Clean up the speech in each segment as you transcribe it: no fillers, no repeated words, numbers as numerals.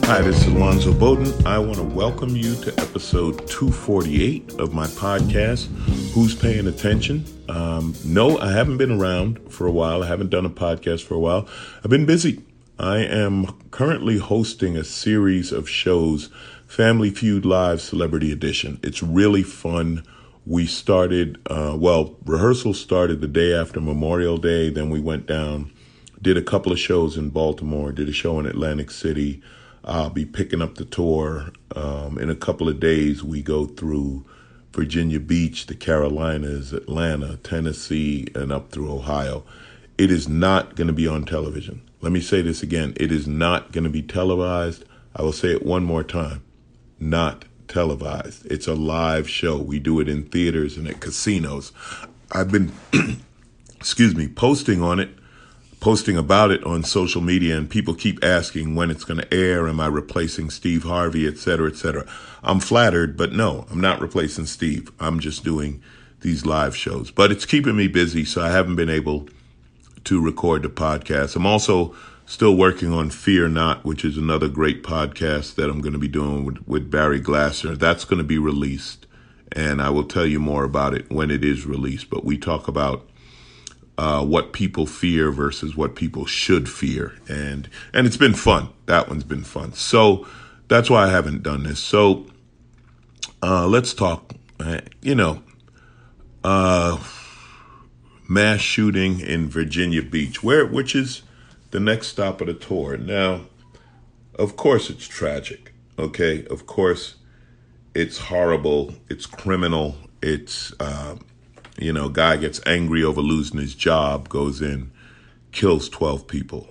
Hi, this is Alonzo Bowden. I want to welcome you to episode 248 of my podcast, Who's Paying Attention? No, I haven't been around for a while. I haven't done a podcast for a while. I've been busy. I am currently hosting a series of shows, Family Feud Live Celebrity Edition. It's really fun. We started, rehearsal started the day after Memorial Day. Then we went down, did a couple of shows in Baltimore, did a show in Atlantic City. I'll be picking up the tour. In a couple of days, we go through Virginia Beach, the Carolinas, Atlanta, Tennessee, and up through Ohio. It is not going to be on television. Let me say this again. It is not going to be televised. I will say it one more time. Not televised. It's a live show. We do it in theaters and at casinos. I've been, posting about it on social media, and people keep asking when it's going to air. Am I replacing Steve Harvey, et cetera, et cetera? I'm flattered, but no, I'm not replacing Steve. I'm just doing these live shows. But it's keeping me busy, so I haven't been able to record the podcast. I'm also still working on Fear Not, which is another great podcast that I'm going to be doing with Barry Glasser. That's going to be released, and I will tell you more about it when it is released. But we talk about what people fear versus what people should fear. And it's been fun. That one's been fun. So that's why I haven't done this. So let's talk, mass shooting in Virginia Beach, which is the next stop of the tour. Now, of course, it's tragic. Okay. Of course, it's horrible. It's criminal. It's, guy gets angry over losing his job, goes in, kills 12 people.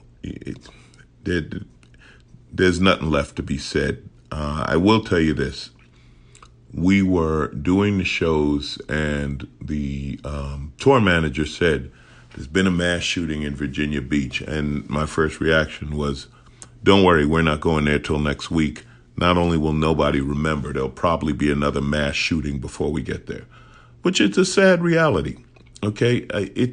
There's nothing left to be said. I will tell you this. We were doing the shows, and the tour manager said, there's been a mass shooting in Virginia Beach. And my first reaction was, don't worry, we're not going there till next week. Not only will nobody remember, there'll probably be another mass shooting before we get there. Which is a sad reality, okay?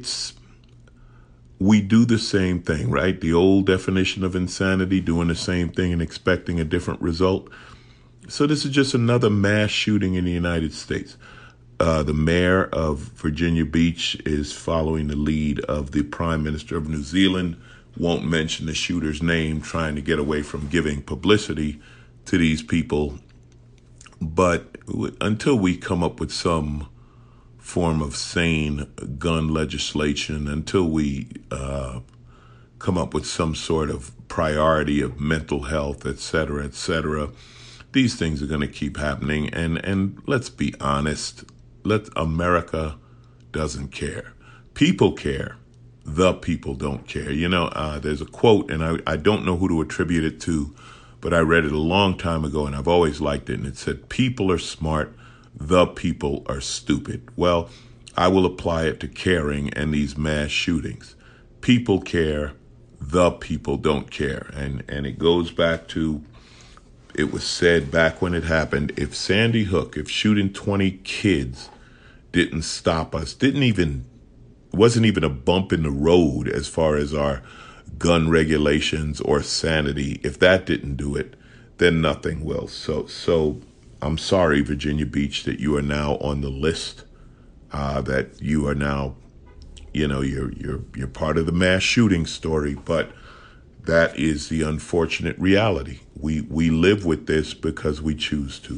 We do the same thing, right? The old definition of insanity, doing the same thing and expecting a different result. So this is just another mass shooting in the United States. The mayor of Virginia Beach is following the lead of the Prime Minister of New Zealand, won't mention the shooter's name, trying to get away from giving publicity to these people. But until we come up with some form of sane gun legislation, until we come up with some sort of priority of mental health, et cetera, these things are going to keep happening. And let's be honest, America doesn't care. People care. The people don't care. There's a quote, and I don't know who to attribute it to, but I read it a long time ago, and I've always liked it. And it said, people are smart. The people are stupid. Well, I will apply it to caring and these mass shootings. People care. The people don't care. And it goes back to, it was said back when it happened, if Sandy Hook, if shooting 20 kids didn't stop us, wasn't even a bump in the road as far as our gun regulations or sanity, if that didn't do it, then nothing will. So I'm sorry, Virginia Beach, that you are now on the list, that you are now, you're part of the mass shooting story, but that is the unfortunate reality. We live with this because we choose to.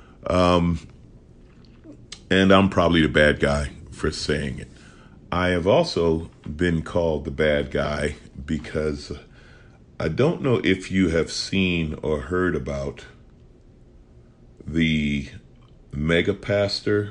And I'm probably the bad guy for saying it. I have also been called the bad guy because I don't know if you have seen or heard about the mega pastor,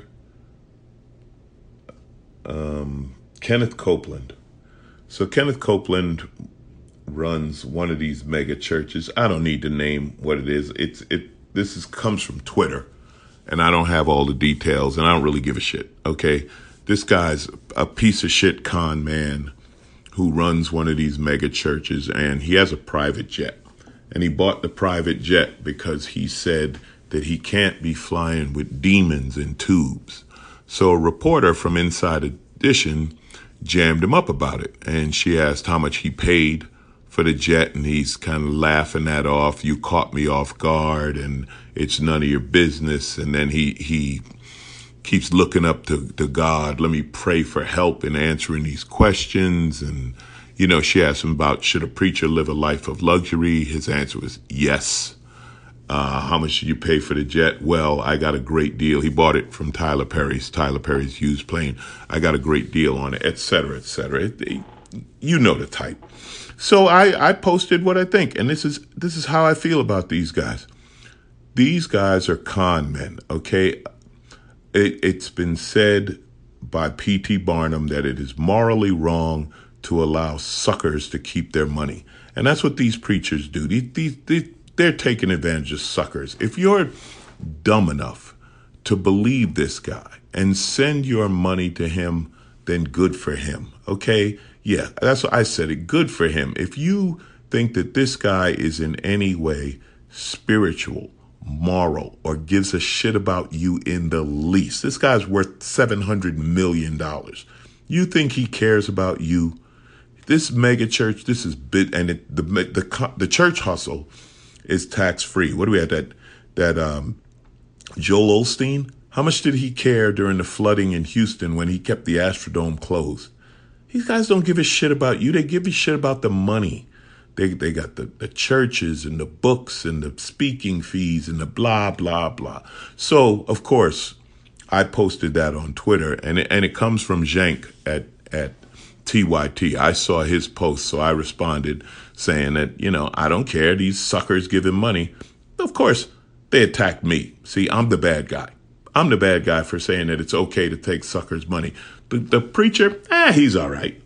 Kenneth Copeland. So Kenneth Copeland runs one of these mega churches. I don't need to name what it is. This comes from Twitter, and I don't have all the details, and I don't really give a shit. Okay, this guy's a piece of shit con man who runs one of these mega churches, and he has a private jet, and he bought the private jet because he said that he can't be flying with demons in tubes. So a reporter from Inside Edition jammed him up about it, and she asked how much he paid for the jet, and he's kind of laughing that off. You caught me off guard, and it's none of your business. And then he keeps looking up to God. Let me pray for help in answering these questions. And, she asked him about, should a preacher live a life of luxury? His answer was yes. How much did you pay for the jet? Well, I got a great deal. He bought it from Tyler Perry's used plane. I got a great deal on it, et cetera, et cetera. You know the type. So I posted what I think, and this is how I feel about these guys. These guys are con men, okay? It's been said by P.T. Barnum that it is morally wrong to allow suckers to keep their money. And that's what these preachers do. They're taking advantage of suckers. If you're dumb enough to believe this guy and send your money to him, then good for him, okay? Yeah, that's what I said it. Good for him. If you think that this guy is in any way spiritual, moral, or gives a shit about you in the least, this guy's worth $700 million. You think he cares about you? This mega church, this is big, and the church hustle is tax free. What do we have? That Joel Osteen? How much did he care during the flooding in Houston when he kept the Astrodome closed? These guys don't give a shit about you. They give a shit about the money. They got the churches and the books and the speaking fees and the blah, blah, blah. So, of course, I posted that on Twitter, and it comes from Zhank at TYT. I saw his post, so I responded saying that, I don't care. These suckers give him money. Of course, they attacked me. See, I'm the bad guy. I'm the bad guy for saying that it's okay to take suckers' money. The preacher, he's all right.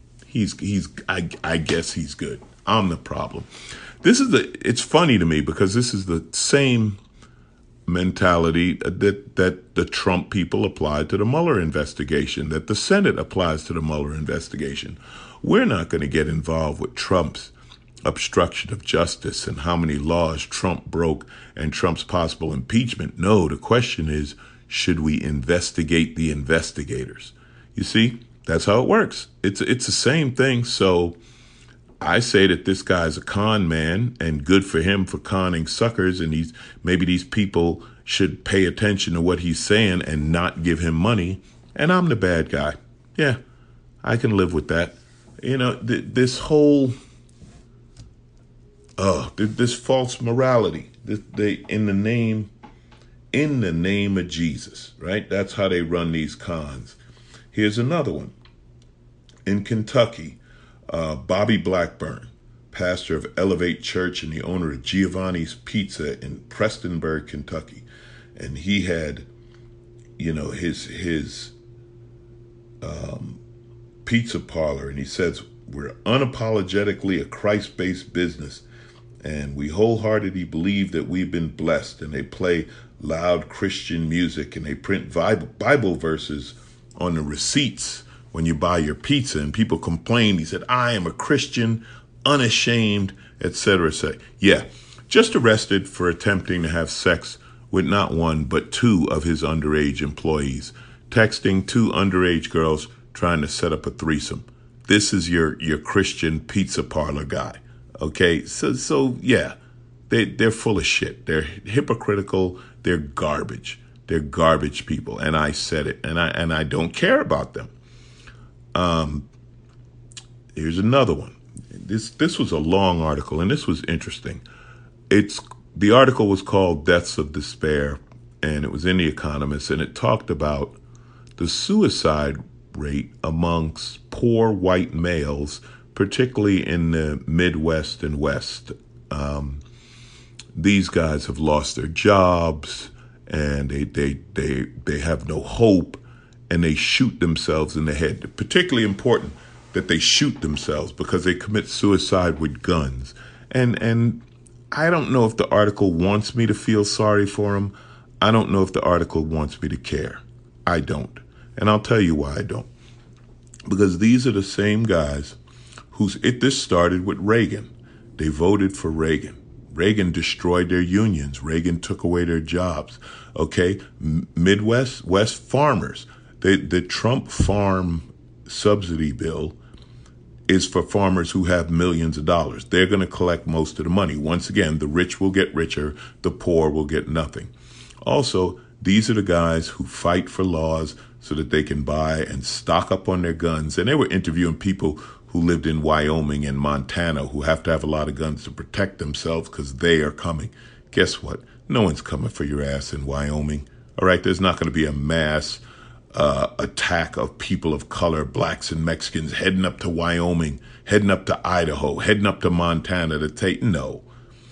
I guess he's good. I'm the problem. It's funny to me because this is the same mentality that the Trump people applied to the Mueller investigation, that the Senate applies to the Mueller investigation. We're not going to get involved with Trump's obstruction of justice and how many laws Trump broke and Trump's possible impeachment. No, the question is, should we investigate the investigators? You see, that's how it works. It's the same thing. So I say that this guy's a con man, and good for him for conning suckers. And maybe these people should pay attention to what he's saying and not give him money. And I'm the bad guy. Yeah, I can live with that. This whole this false morality. In the name of Jesus, right? That's how they run these cons. Here's another one. In Kentucky, Bobby Blackburn, pastor of Elevate Church and the owner of Giovanni's Pizza in Prestonburg, Kentucky. And he had, his pizza parlor, and he says, we're unapologetically a Christ-based business, and we wholeheartedly believe that we've been blessed. And they play loud Christian music, and they print Bible verses on the receipts when you buy your pizza, and people complain. He said, I am a Christian, unashamed, etc. Yeah, just arrested for attempting to have sex with not one, but two of his underage employees, texting two underage girls trying to set up a threesome. This is your Christian pizza parlor guy. Okay, so yeah, they're full of shit. They're hypocritical. They're garbage. They're garbage people. And I said it, and I don't care about them. Here's another one. This was a long article, and this was interesting. The article was called Deaths of Despair, and it was in The Economist, and it talked about the suicide rate amongst poor white males, particularly in the Midwest and West. These guys have lost their jobs, and they have no hope, and they shoot themselves in the head. Particularly important that they shoot themselves because they commit suicide with guns. And I don't know if the article wants me to feel sorry for them. I don't know if the article wants me to care. I don't. And I'll tell you why I don't. Because these are the same guys this started with Reagan. They voted for Reagan. Reagan destroyed their unions. Reagan took away their jobs. Okay, West farmers. The Trump farm subsidy bill is for farmers who have millions of dollars. They're going to collect most of the money. Once again, the rich will get richer, the poor will get nothing. Also, these are the guys who fight for laws so that they can buy and stock up on their guns. And they were interviewing people who lived in Wyoming and Montana who have to have a lot of guns to protect themselves because they are coming. Guess what? No one's coming for your ass in Wyoming. All right, there's not going to be a mass attack of people of color, blacks and Mexicans, heading up to Wyoming, heading up to Idaho, heading up to Montana to take. No.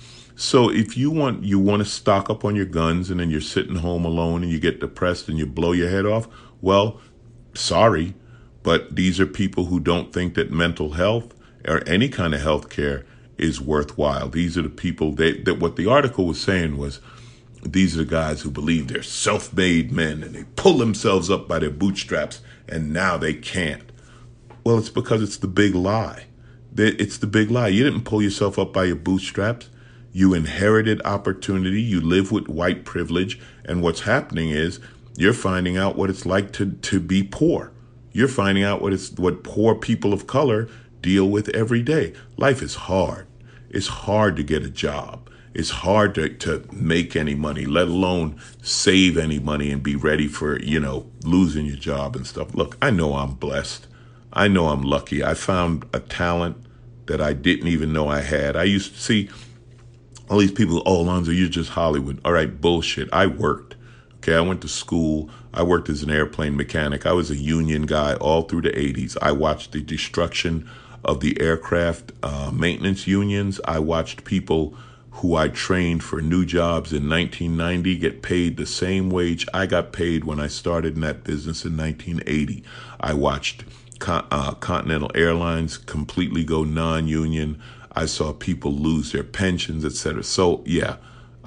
So if you want to stock up on your guns and then you're sitting home alone and you get depressed and you blow your head off, well, sorry, but these are people who don't think that mental health or any kind of health care is worthwhile. These are the people that what the article was saying was, these are the guys who believe they're self-made men and they pull themselves up by their bootstraps and now they can't. Well, it's because it's the big lie. It's the big lie. You didn't pull yourself up by your bootstraps. You inherited opportunity. You live with white privilege. And what's happening is you're finding out what it's like to be poor. You're finding out what poor people of color deal with every day. Life is hard. It's hard to get a job. It's hard to make any money, let alone save any money and be ready for, losing your job and stuff. Look, I know I'm blessed. I know I'm lucky. I found a talent that I didn't even know I had. I used to see all these people, oh, Alonzo, you're just Hollywood. All right, bullshit. I worked. Okay, I went to school. I worked as an airplane mechanic. I was a union guy all through the 80s. I watched the destruction of the aircraft maintenance unions. I watched people who I trained for new jobs in 1990 get paid the same wage I got paid when I started in that business in 1980. I watched Continental Airlines completely go non-union. I saw people lose their pensions, etc. So yeah,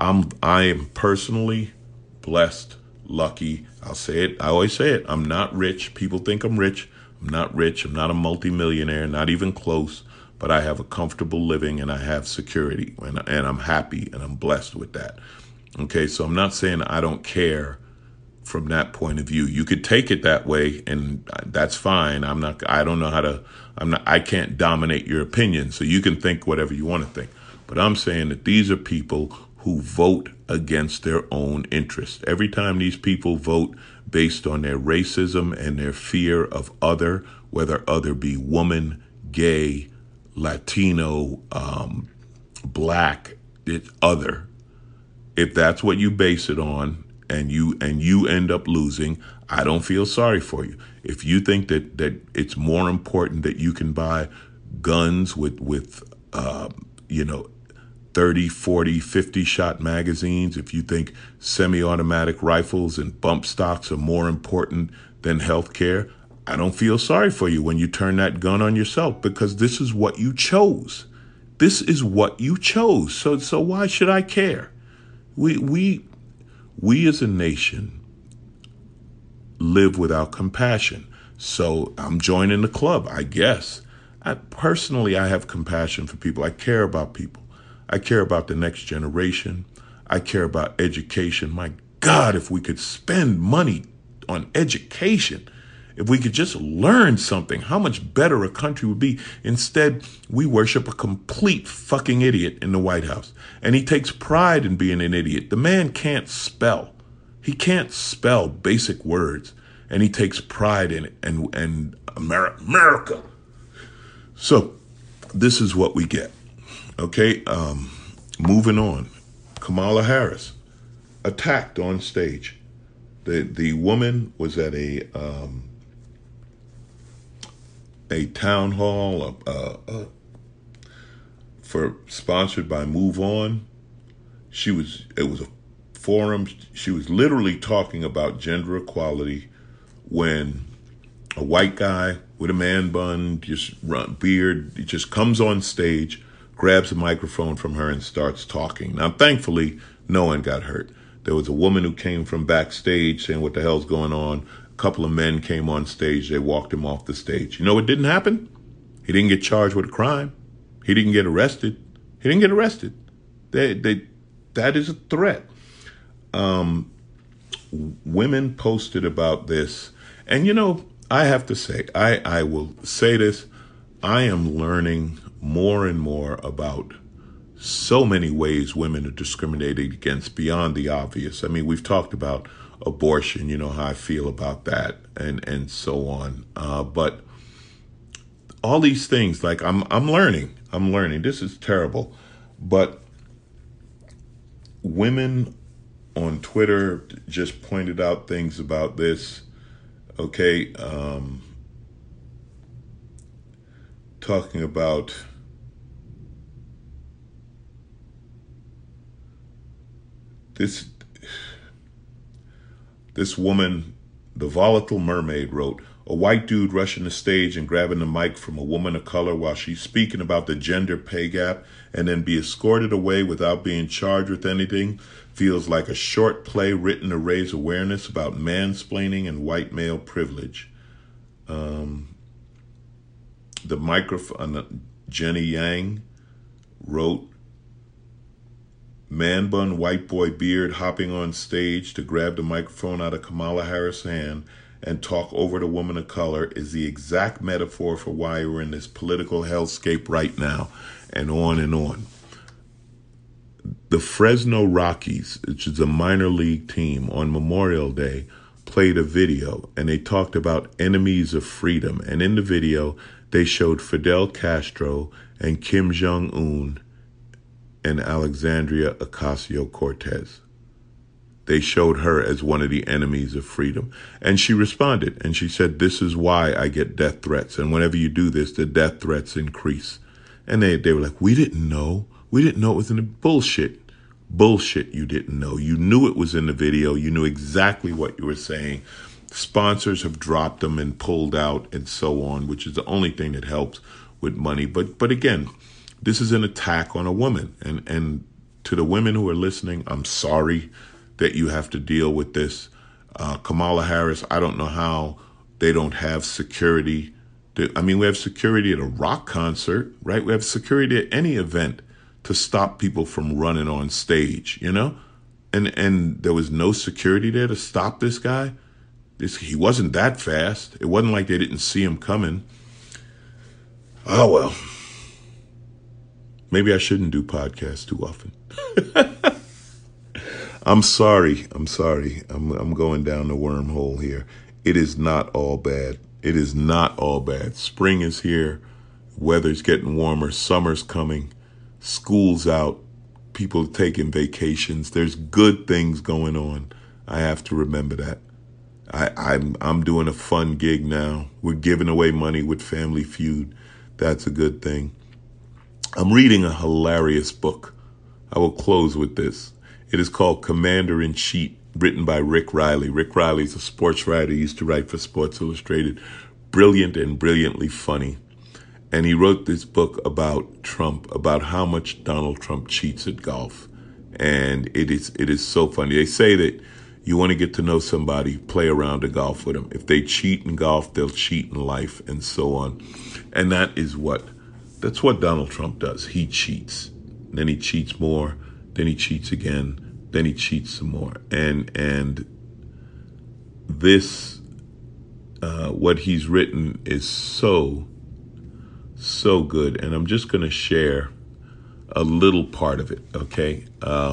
I am personally blessed, lucky. I'll say it. I always say it. I'm not rich. People think I'm rich. I'm not rich. I'm not a multimillionaire, not even close. But I have a comfortable living and I have security and I'm happy and I'm blessed with that. Okay, so I'm not saying I don't care from that point of view. You could take it that way and that's fine. I can't dominate your opinion, so you can think whatever you want to think. But I'm saying that these are people who vote against their own interest. Every time these people vote based on their racism and their fear of other, whether other be woman, gay, Latino, black, other. If that's what you base it on and you end up losing, I don't feel sorry for you. If you think that it's more important that you can buy guns with 30, 40, 50 shot magazines, if you think semi-automatic rifles and bump stocks are more important than health care, I don't feel sorry for you when you turn that gun on yourself, because this is what you chose. This is what you chose. So why should I care? We as a nation live without compassion. So I'm joining the club, I guess. I have compassion for people. I care about people. I care about the next generation. I care about education. My God, if we could spend money on education, if we could just learn something, how much better a country would be. Instead, we worship a complete fucking idiot in the White House. And he takes pride in being an idiot. The man can't spell. He can't spell basic words. And he takes pride in it. And America. So this is what we get. Okay, moving on. Kamala Harris attacked on stage. The woman was at a town hall sponsored by Move On. It was a forum. She was literally talking about gender equality when a white guy with a man bun, beard, just comes on stage, grabs a microphone from her and starts talking. Now, thankfully, no one got hurt. There was a woman who came from backstage saying, what the hell's going on? A couple of men came on stage. They walked him off the stage. You know what didn't happen? He didn't get charged with a crime. He didn't get arrested. That is a threat. Women posted about this. And, I have to say, I will say this. I am learning more and more about so many ways women are discriminated against beyond the obvious. I mean, we've talked about abortion, you know how I feel about that, and so on. But all these things, like I'm learning. This is terrible, but women on Twitter just pointed out things about this. Okay, talking about this woman, the volatile mermaid, wrote, a white dude rushing the stage and grabbing the mic from a woman of color while she's speaking about the gender pay gap and then be escorted away without being charged with anything feels like a short play written to raise awareness about mansplaining and white male privilege. The microphone, Jenny Yang wrote, man bun white boy beard hopping on stage to grab the microphone out of Kamala Harris' hand and talk over the woman of color is the exact metaphor for why we're in this political hellscape right now, and on and on. The Fresno Rockies, which is a minor league team, on Memorial Day played a video, and they talked about enemies of freedom. And in the video, they showed Fidel Castro and Kim Jong-un and Alexandria Ocasio-Cortez. They showed her as one of the enemies of freedom. And she responded, and she said, this is why I get death threats. And whenever you do this, the death threats increase. And they were like, we didn't know. We didn't know it was in the bullshit. Bullshit, you didn't know. You knew it was in the video. You knew exactly what you were saying. Sponsors have dropped them and pulled out and so on, which is the only thing that helps with money. But again, this is an attack on a woman. And to the women who are listening, I'm sorry that you have to deal with this. Kamala Harris, I don't know how they don't have security. We have security at a rock concert, right? We have security at any event to stop people from running on stage, you know? And there was no security there to stop this guy. He wasn't that fast. It wasn't like they didn't see him coming. Oh, well. Maybe I shouldn't do podcasts too often. I'm sorry. I'm going down the wormhole here. It is not all bad. It is not all bad. Spring is here. Weather's getting warmer. Summer's coming. School's out. People are taking vacations. There's good things going on. I have to remember that. I'm doing a fun gig now. We're giving away money with Family Feud. That's a good thing. I'm reading a hilarious book. I will close with this. It is called Commander-in-Chief, written by Rick Riley. Rick Riley's a sports writer. He used to write for Sports Illustrated. Brilliant and brilliantly funny. And he wrote this book about Trump, about how much Donald Trump cheats at golf. And it is so funny. They say that you want to get to know somebody, play around a golf with them. If they cheat in golf, they'll cheat in life, and so on. And that's what Donald Trump does. He cheats. Then he cheats more. Then he cheats again. Then he cheats some more. And this, what he's written is so good. And I'm just going to share a little part of it, okay?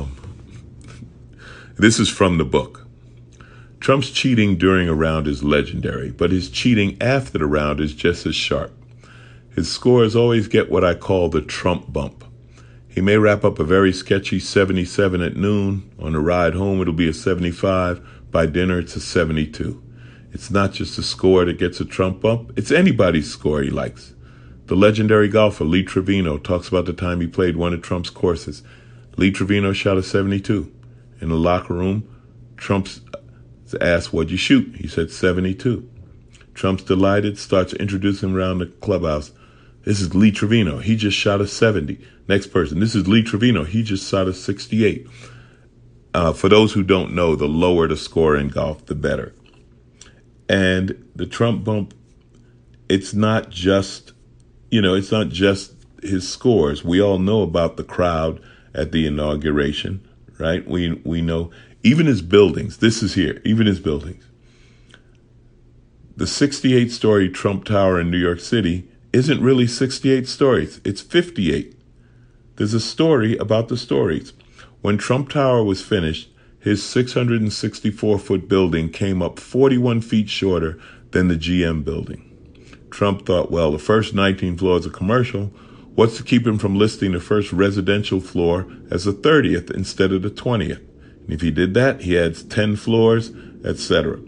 This is from the book. Trump's cheating during a round is legendary, but his cheating after the round is just as sharp. His scores always get what I call the Trump bump. He may wrap up a very sketchy 77 at noon. On the ride home, it'll be a 75. By dinner, it's a 72. It's not just a score that gets a Trump bump. It's anybody's score he likes. The legendary golfer Lee Trevino talks about the time he played one of Trump's courses. Lee Trevino shot a 72. In the locker room, Trump's asked, what'd you shoot? He said 72. Trump's delighted, starts introducing him around the clubhouse. This is Lee Trevino. He just shot a 70. Next person. This is Lee Trevino. He just shot a 68. For those who don't know, the lower the score in golf, the better. And the Trump bump, it's not just his scores. We all know about the crowd at the inauguration, right? We know even his buildings. This is here, even his buildings. The 68-story Trump Tower in New York City isn't really 68 stories. It's 58. There's a story about the stories. When Trump Tower was finished, his 664-foot building came up 41 feet shorter than the GM building. Trump thought, well, the first 19 floors are commercial. What's to keep him from listing the first residential floor as the 30th instead of the 20th? And if he did that, he adds 10 floors, etc.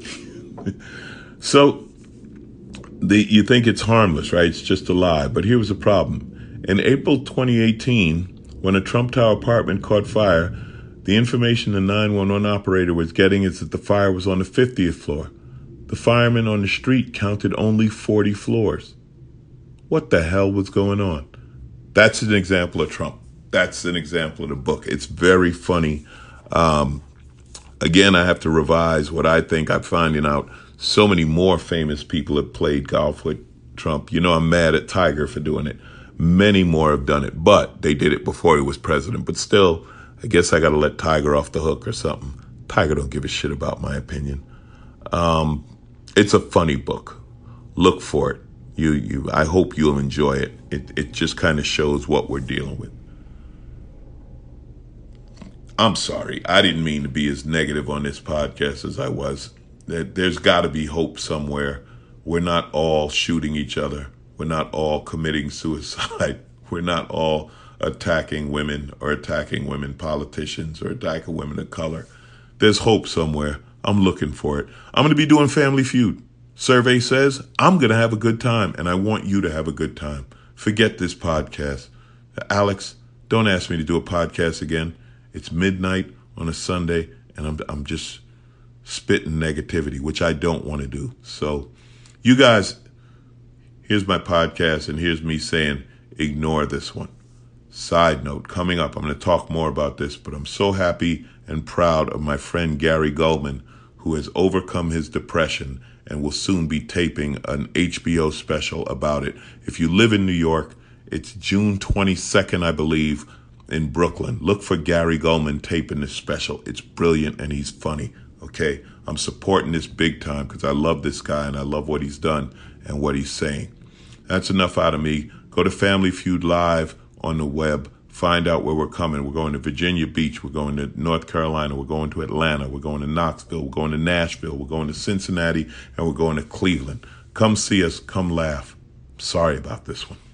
So you think it's harmless, right? It's just a lie. But here was the problem. In April 2018, when a Trump Tower apartment caught fire, the information the 911 operator was getting is that the fire was on the 50th floor. The firemen on the street counted only 40 floors. What the hell was going on? That's an example of Trump. That's an example of the book. It's very funny. Again, I have to revise what I think. I'm finding out so many more famous people have played golf with Trump. You know, I'm mad at Tiger for doing it. Many more have done it, but they did it before he was president. But still, I guess I got to let Tiger off the hook or something. Tiger don't give a shit about my opinion. It's a funny book. Look for it. I hope you'll enjoy it. It just kind of shows what we're dealing with. I'm sorry. I didn't mean to be as negative on this podcast as I was. There's got to be hope somewhere. We're not all shooting each other. We're not all committing suicide. We're not all attacking women or attacking women politicians or attacking women of color. There's hope somewhere. I'm looking for it. I'm going to be doing Family Feud. Survey says I'm going to have a good time, and I want you to have a good time. Forget this podcast. Alex, don't ask me to do a podcast again. It's midnight on a Sunday, and I'm just spitting negativity, which I don't want to do. So you guys, here's my podcast, and here's me saying, ignore this one. Side note, coming up, I'm going to talk more about this, but I'm so happy and proud of my friend Gary Gulman, who has overcome his depression and will soon be taping an HBO special about it. If you live in New York, it's June 22nd, I believe, in Brooklyn. Look for Gary Gulman taping this special. It's brilliant and he's funny, okay? I'm supporting this big time because I love this guy and I love what he's done and what he's saying. That's enough out of me. Go to Family Feud Live on the web. Find out where we're coming. We're going to Virginia Beach. We're going to North Carolina. We're going to Atlanta. We're going to Knoxville. We're going to Nashville. We're going to Cincinnati. And we're going to Cleveland. Come see us. Come laugh. Sorry about this one.